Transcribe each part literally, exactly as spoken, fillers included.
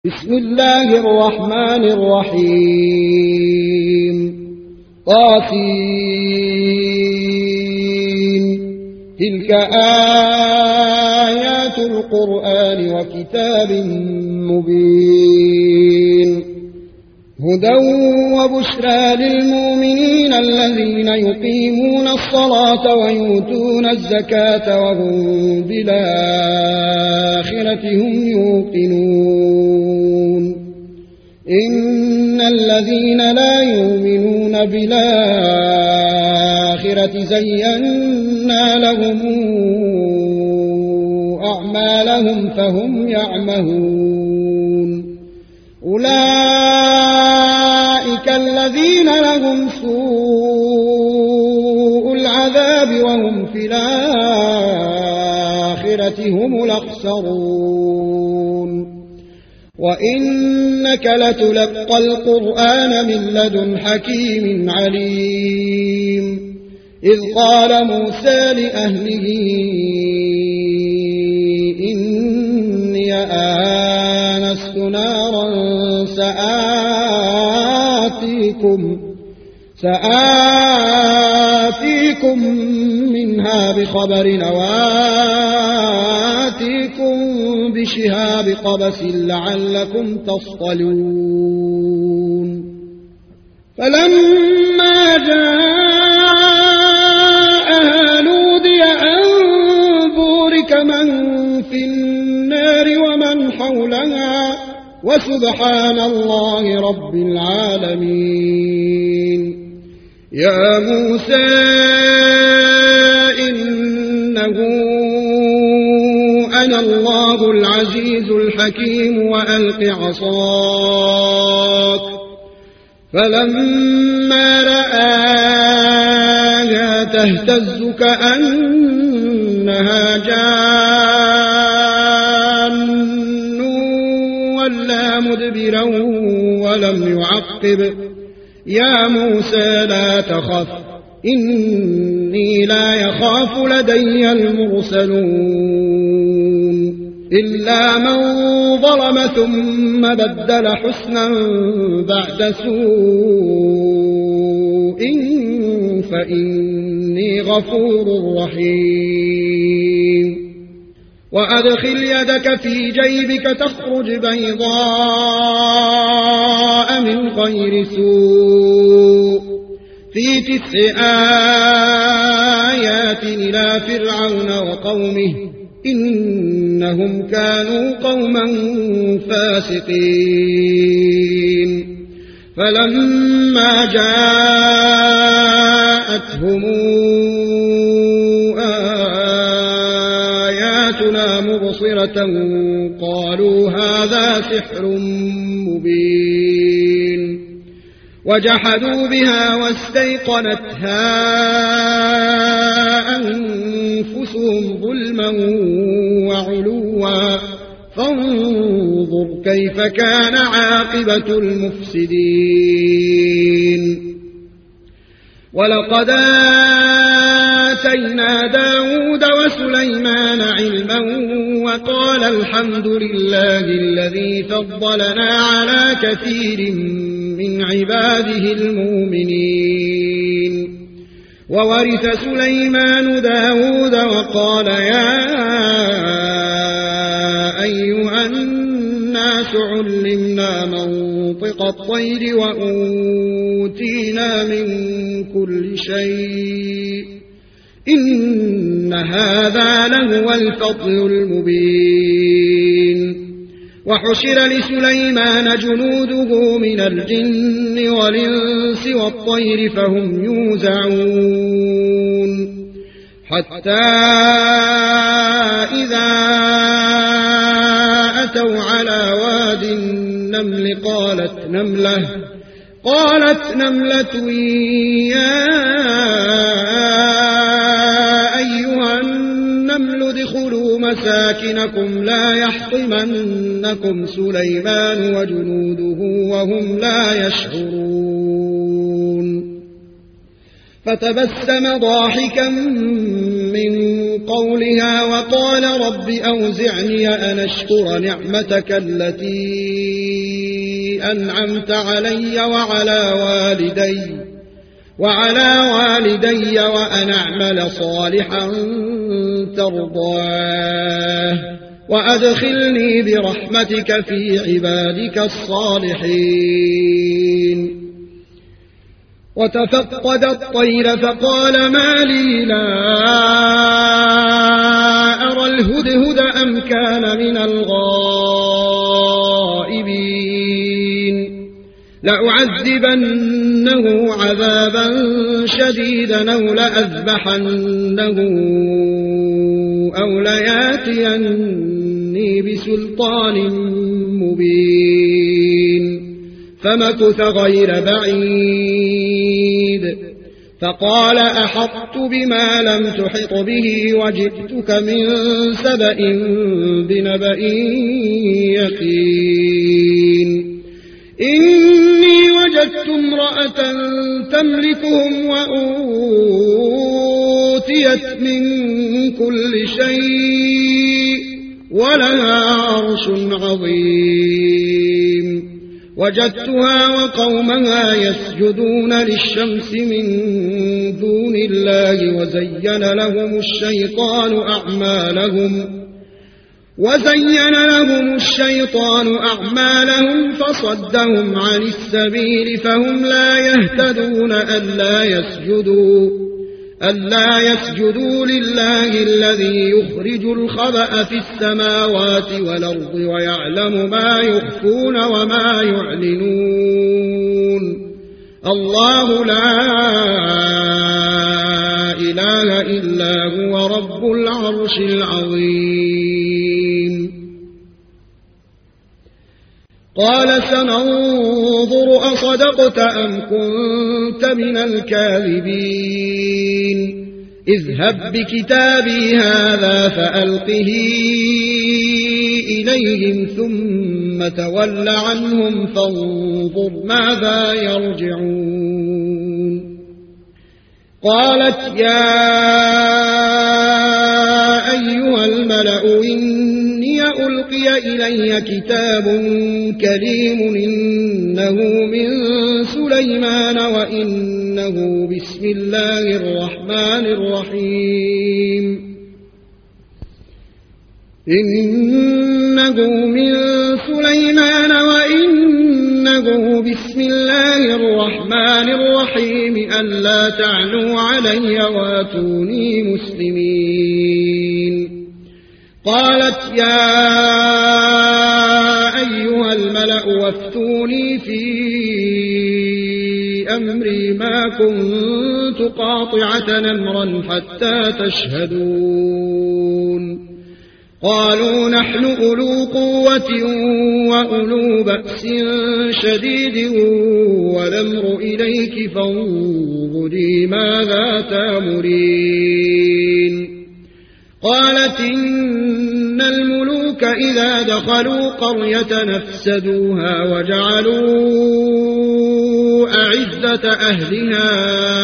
بسم الله الرحمن الرحيم طاسين تلك آيات القرآن وكتاب مبين هدى وبشرى للمؤمنين الذين يقيمون الصلاة ويؤتون الزكاة وهم بالآخرة هم يوقنون إن الذين لا يؤمنون بالآخرة زينا لهم أعمالهم فهم يعمهون أولئك الذين لهم سوء العذاب وهم في الآخرة هم الأخسرون وإنك لتلقى القرآن من لدن حكيم عليم إذ قال موسى لأهله إني آنست نارا سآتيكم سآتيكم منها بخبر وآتيكم بشهاب قبس لعلكم تصطلون فلما جاءها نودي أن بورك من في النار ومن حولها وسبحان الله رب العالمين يا موسى إنه أنا الله العزيز الحكيم وألق عصاك فلما رآها تهتز كأنها جان ولا مدبرا ولم يعقب يا موسى لا تخف إني لا يخاف لدي المرسلون إلا من ظلم ثم بدل حسنا بعد سوء فإني غفور رحيم وأدخل يدك في جيبك تخرج بيضاء من غير سوء في تسع آيات إلى فرعون وقومه إنهم كانوا قوما فاسقين فلما جاءتهم آياتنا مبصرة قالوا هذا سحر مبين وجحدوا بها واستيقنتها أنفسهم ظلما وعلوا فانظر كيف كان عاقبة المفسدين ولقد آتينا داود وسليمان علما وقال الحمد لله الذي فضلنا على كثير من عباده المؤمنين وورث سليمان داود وقال يا أيها الناس علمنا منطق الطير وأوتينا من كل شيء إن هذا لهو الفضل المبين وحشر لسليمان جنوده من الجن والإنس والطير فهم يوزعون حتى إذا أتوا على واد النمل قالت نملة قالت نملة يا أيها النمل ادخلوا مساكنكم لا يحطمنكم سليمان وجنوده وهم لا يشعرون فتبسم ضاحكا من قولها وقال رب أوزعني أن أشكر نعمتك التي أنعمت علي وعلى والدي وعلى والدي وأن أعمل صالحا ترضاه وأدخلني برحمتك في عبادك الصالحين. وتفقد الطير فقال ما لي لا أرى الهدهد أم كان من الغائبين لأعذبنه عذابا شديدا أو لأذبحنه أو لياتيني بسلطان مبين. فمكث غير بعيد فقال أحطت بما لم تحط به وجئتك من سبأ بنبأ يقين. إني وجدت امرأة تملكهم وأوتيت من كل شيء ولها عرش عظيم. وجدتها وقومها يسجدون للشمس من دون الله وزين لهم الشيطان أعمالهم وزين لهم الشيطان أعمالهم فصدهم عن السبيل فهم لا يهتدون ألا يسجدوا ألا يسجدوا لله الذي يخرج الخبأ في السماوات والأرض ويعلم ما يخفون وما يعلنون. الله لا إله إلا هو رب العرش العظيم. قال سننظر أصدقت أم كنت من الكاذبين. اذهب بكتابي هذا فألقه إليهم ثم تول عنهم فانظر ماذا يرجعون. قالت يا أيها الملأ إني ألقي إلي كتاب كريم إنه من سليمان وإنه بسم الله الرحمن الرحيم إنه من سليمان وإنه بسم الله الرحمن الرحيم ألا تعلوا علي واتوني مسلمين. قالت يا أيها الملأ وافتوني في أمري ما كنت قاطعة أمرا حتى تشهدون. قالوا نحن أولو قوة وأولو بأس شديد والأمر إليك فانظري ماذا تأمرين. قالت إن الملوك إذا دخلوا قرية نفسدوها وجعلوا أعزة أهلها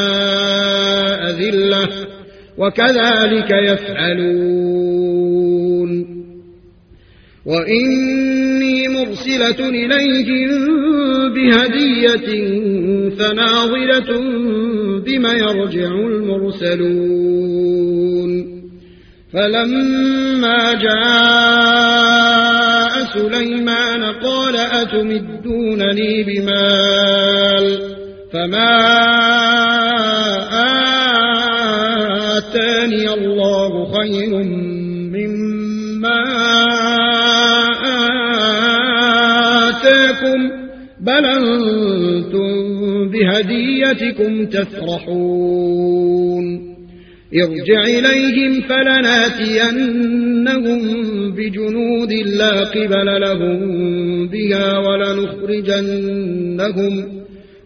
أذلة وكذلك يفعلون. وإني مرسلة إليهم بهدية فناظرة بما يرجع المرسلون. فلما جاء سليمان قال أتمدونني بمال فما آتاني الله خير مما آتاكم بل أنتم بهديتكم تفرحون. ارجع إليهم فلناتينهم بجنود لا قبل لهم بها ولنخرجنهم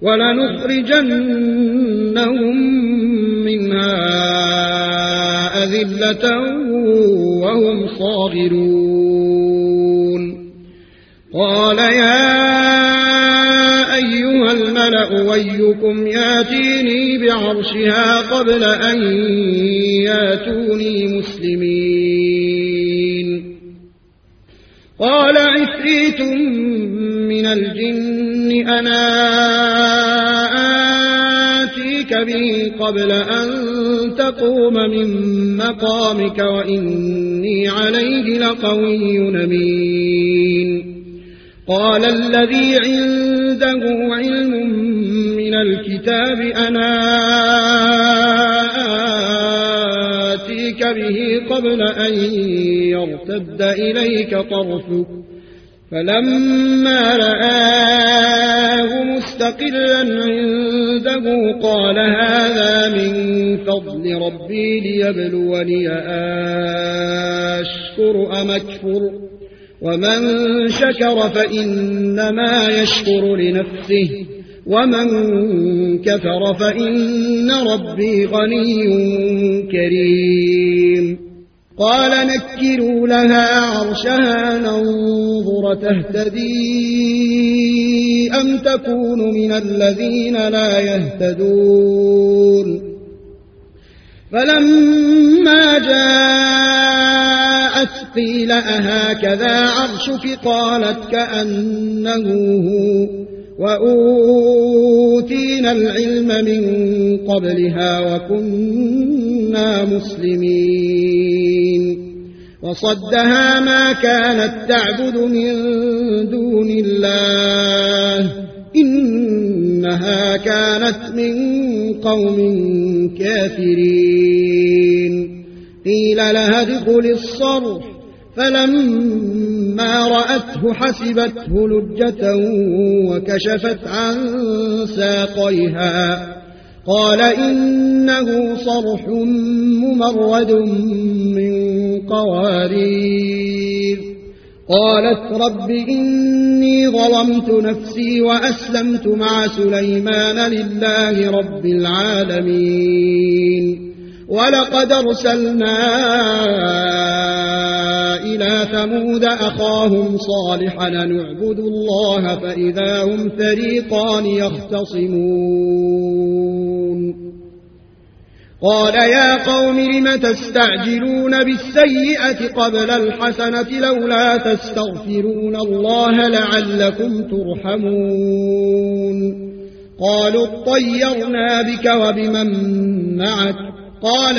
ولنخرجنهم منها أذلة وهم صاغرون. قال يا أيها الملأ الملأ أيكم ياتيني بعرشها قبل أن ياتوني مسلمين قال عفريت من الجن أنا آتيك به قبل أن تقوم من مقامك وإني عليه لقوي أمين قال الذي عنده علم من الكتاب أنا آتيك به قبل أن يرتد إليك طرفك فلما رآه مستقلا عنده قال هذا من فضل ربي ليبلوني أشكر أم أكفر ومن شكر فإنما يشكر لنفسه ومن كفر فإن ربي غني كريم قال نكروا لها عرشها ننظر تهتدي أم تكون من الذين لا يهتدون فلما جاءت قيل أهكذا عرشك قالت كأنه هو وأوتينا العلم من قبلها وكنا مسلمين وصدها ما كانت تعبد من دون الله إنها كانت من قوم كافرين قيل لها ادخل الصرح فلما رأته حسبته لجة وكشفت عن ساقيها قال إنه صرح ممرد من قوارير قالت رب إني ظلمت نفسي وأسلمت مع سليمان لله رب العالمين ولقد أرسلنا إلى ثمود أخاهم صالحا نعبد الله فإذا هم فريقان يختصمون قال يا قوم لم تستعجلون بالسيئة قبل الحسنة لولا تستغفرون الله لعلكم ترحمون قالوا اطيرنا بك وبمن معك قال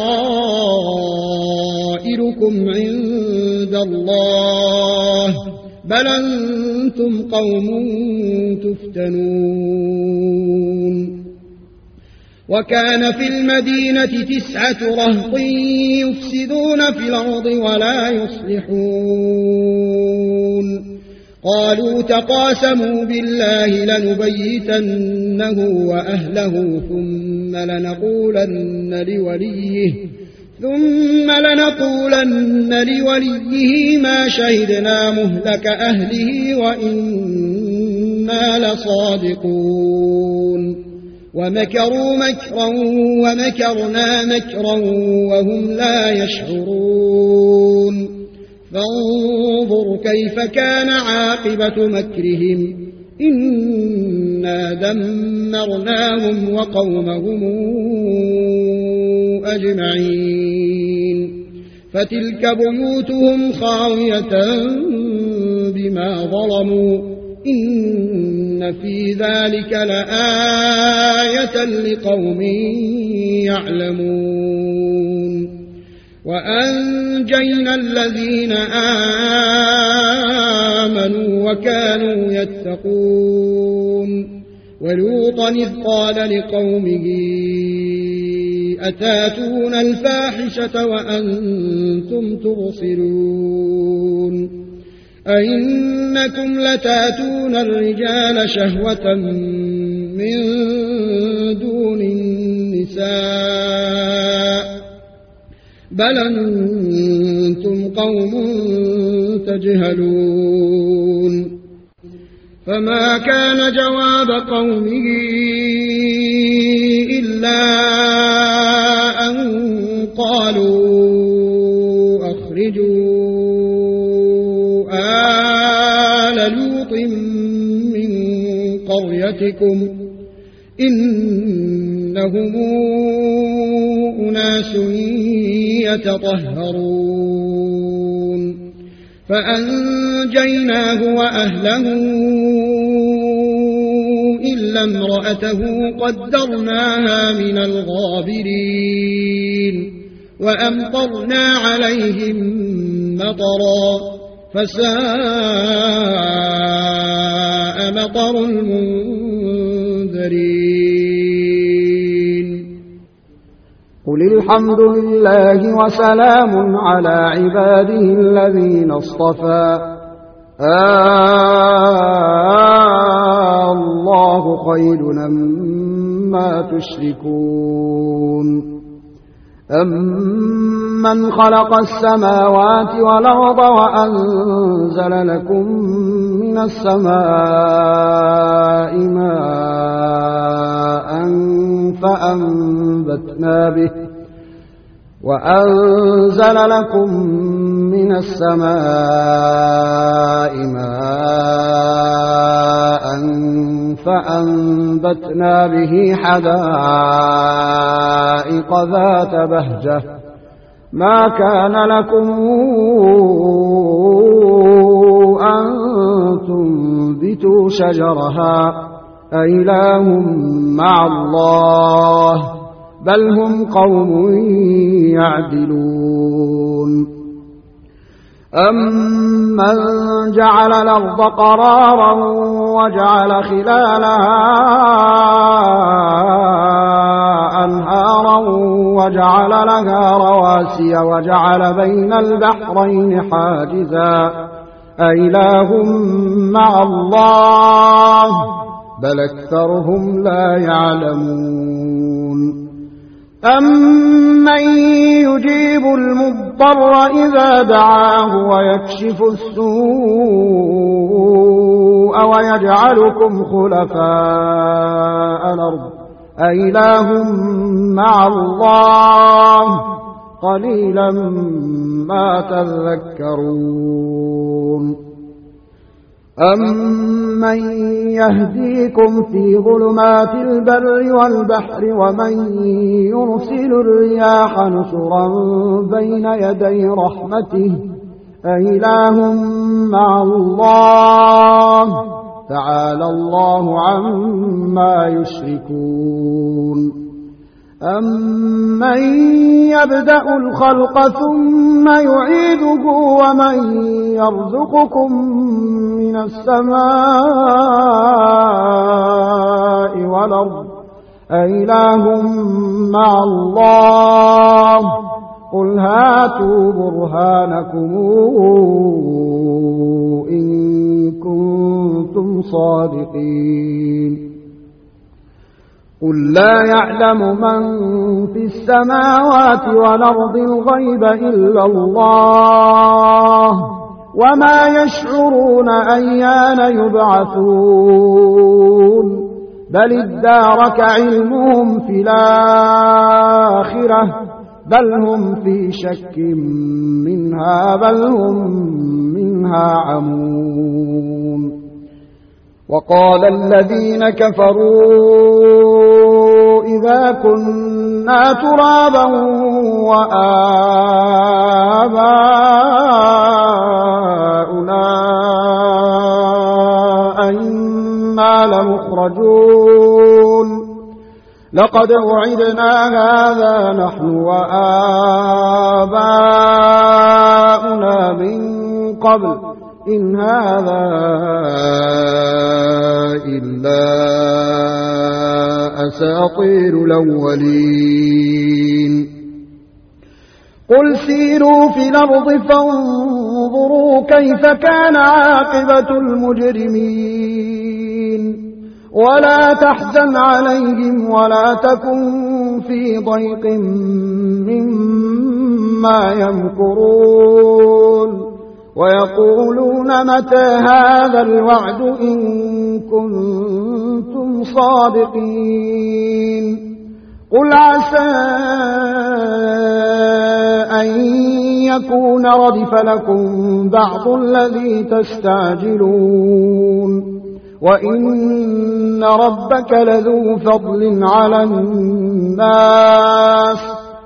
طائركم عند الله بل أنتم قوم تفتنون وكان في المدينة تسعة رهط يفسدون في الأرض ولا يصلحون قالوا تقاسموا بالله لنبيتنه وأهله ثم لنقولن لوليه ثم لنقولن لوليه ما شهدنا مهلك أهله وإنا لصادقون ومكروا مكرا ومكرنا مكرا وهم لا يشعرون فانظر كيف كان عاقبة مكرهم إنا دمرناهم وقومهم أجمعين فتلك بيوتهم خاوية بما ظلموا إن في ذلك لآية لقوم يعلمون وأنجينا الذين آمنوا وكانوا يتقون ولوطا إذ قال لقومه أتاتون الفاحشة وأنتم تبصرون أئنكم لتاتون الرجال شهوة من دون النساء بل أنتم قوم تجهلون فما كان جواب قومه إلا أن قالوا أخرجوا آل لوط من قريتكم إنهم أناس يتطهرون فأنجيناه وأهله إلا امرأته قدرناها من الغابرين وأمطرنا عليهم مطرا فساء مطر المنذرين قل الحمد لله وسلام على عباده الذين اصطفى آه الله خير أما تشركون أمن خلق السماوات والأرض وأنزل لكم من السماء ماء فأنبتنا به وأنزل لكم من السماء ماء فأنبتنا به حدائق ذات بهجة ما كان لكم أن تنبتوا شجرها أإله مع الله بل هم قوم يعدلون أمن جعل الأرض قرارا وجعل خلالها أنهارا وجعل لها رواسي وجعل بين البحرين حاجزا أإله مع الله بل أكثرهم لا يعلمون أمن يجيب المضطر إذا دعاه ويكشف السوء ويجعلكم خلفاء الأرض أإله مع الله قليلا ما تذكرون أمن يهديكم في ظلمات البر والبحر ومن يرسل الرياح نشرا بين يدي رحمته أإله مع الله تعالى الله عما يشركون أمن يبدأ الخلق ثم يعيده ومن يرزقكم من السماء والأرض أإله مع الله قل هاتوا برهانكم إن كنتم صادقين قل لا يعلم من في السماوات والأرض الغيب إلا الله وما يشعرون أيان يبعثون بل ادارك علمهم في الآخرة بل هم في شك منها بل هم منها عمون وقال الذين كفروا إذا كنا ترابا وآباؤنا أئنا لمخرجون لقد وعدنا هذا نحن وآباؤنا من قبل إن هذا إلا أساطير الأولين قل سيروا في الأرض فانظروا كيف كان عاقبة المجرمين ولا تحزن عليهم ولا تكن في ضيق مما يمكرون ويقولون متى هذا الوعد إن كنتم صادقين قل عسى أن يكون ردف لكم بعض الذي تستعجلون وإن ربك لذو فضل على الناس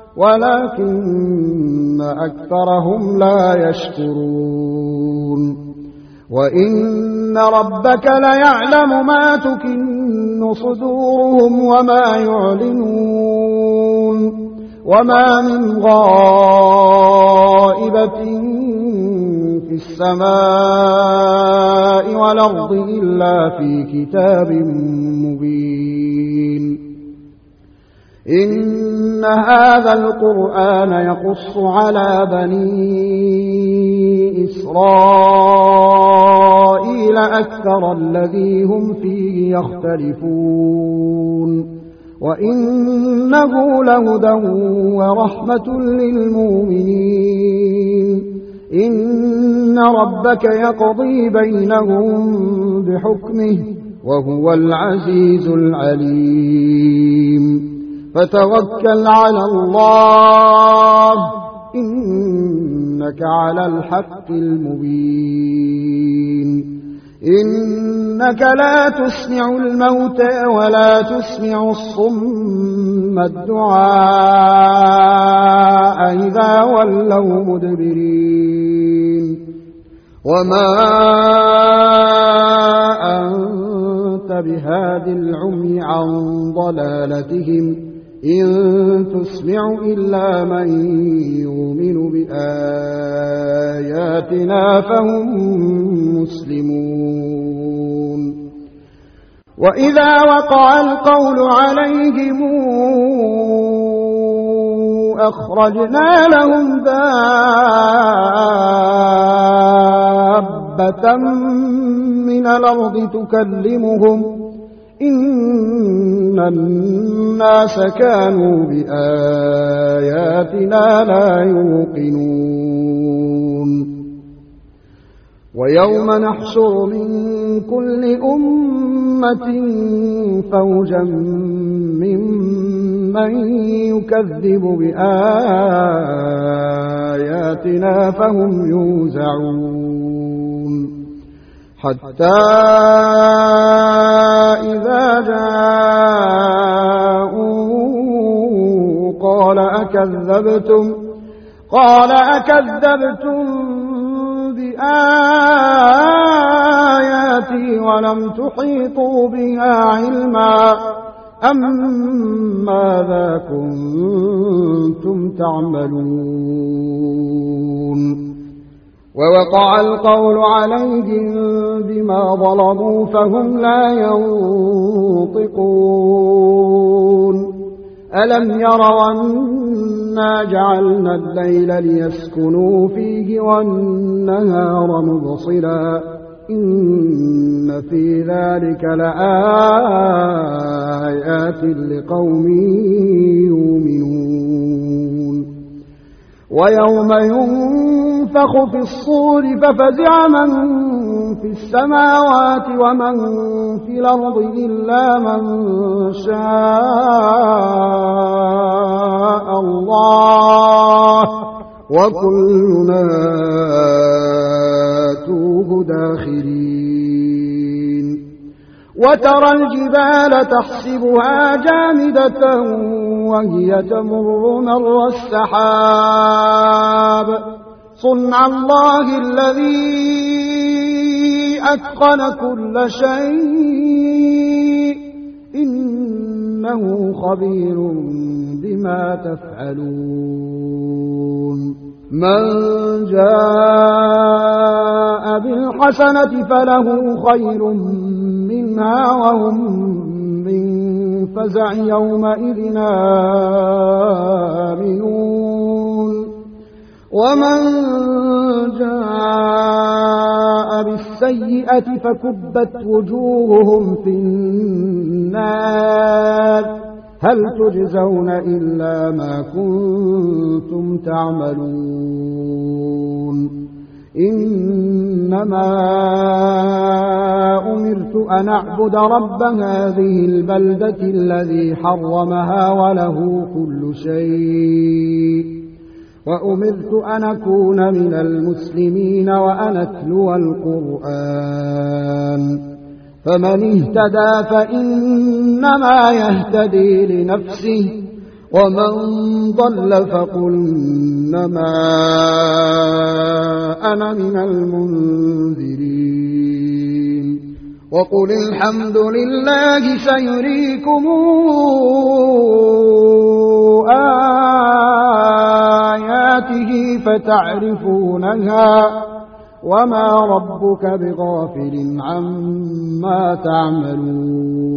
ولكن أكثرهم لا يشكرون وإن ربك ليعلم ما تكن صدورهم وما يعلنون وما من غائبة في السماء والأرض إلا في كتاب مبين إن هذا القرآن يقص على بني إسرائيل أكثر الذي هم فيه يختلفون وإنه لهدى ورحمة للمؤمنين إن ربك يقضي بينهم بحكمه وهو العزيز العليم فتوكل على الله إنك على الحق المبين إنك لا تسمع الموتى ولا تسمع الصم الدعاء إذا ولوا مدبرين وما أنت بهاد العمي عن ضلالتهم إن تسمع إلا من يؤمن بآياتنا فهم مسلمون وإذا وقع القول عليهم أخرجنا لهم دابة من الأرض تكلمهم إن الناس كانوا بآياتنا لا يوقنون ويوم نحشر من كل أمة فوجا ممن يكذب بآياتنا فهم يوزعون حتى إذا جاءوا قال أكذبتم قال أكذبتم بآياتي ولم تحيطوا بها علما أم ماذا كنتم تعملون ووقع القول عليهم بما ظلموا فهم لا ينطقون ألم يروا أنا جعلنا الليل ليسكنوا فيه والنهار مبصرا إن في ذلك لآيات لقوم يؤمنون ويوم ينفخ في الصور ففزع من في السماوات ومن في الأرض إلا من شاء الله وكلنا آتوه داخرين وترى الجبال تحسبها جامدة وهي تمر مر السحاب صنع الله الذي أتقن كل شيء إنه خبير بما تفعلون من جاء بالحسنة فله خير منها وهم من فزع يومئذ آمنون ومن جاء بالسيئة فكبت وجوههم في النار هل تجزون إلا ما كنتم تعملون إنما أمرت أن أعبد رب هذه البلدة الذي حرمها وله كل شيء وأمرت أن أكون من المسلمين وأن أتلو القرآن فمن اهتدى فإنما يهتدي لنفسه ومن ضل فقل إنما أنا من المنذرين وقل الحمد لله سيريكم آياته فتعرفونها وما ربك بغافل عما تعملون